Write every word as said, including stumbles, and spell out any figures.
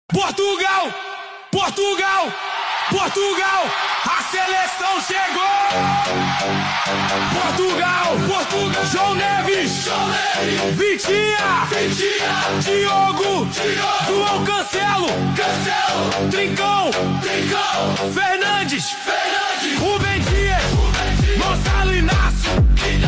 Portugal, Portugal, Portugal, a seleção chegou! Portugal, Portugal, João Neves, João Neves, Vitinha, Vitinha, Diogo, Diogo, João Cancelo, Cancelo, Trincão, Trincão, Fernandes, Fernandes, Rubem Dias, Rubem Dias, Gonçalo Inácio, Inácio.